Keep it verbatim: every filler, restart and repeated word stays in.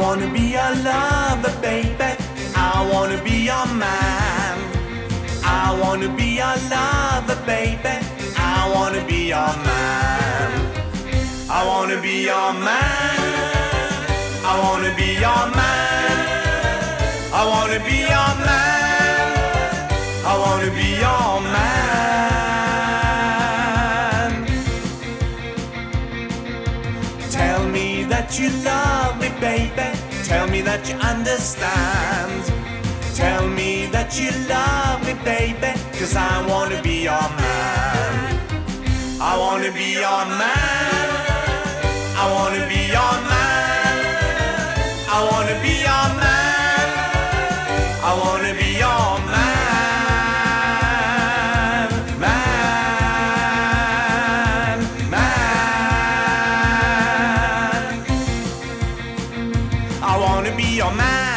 wanna be your lover, baby. I wanna be your man. I wanna be your lover, baby. I wanna be your man. I wanna be your man. I wanna be your man. I wanna be your man. I wanna be your man. Tell me that you love me, baby. Tell me that you understand. Tell me that you love me, baby, 'cause I wanna be your man. I wanna be your man. I wanna be your man. I wanna be your man. I wanna be your man. Man, man. I wanna be your man.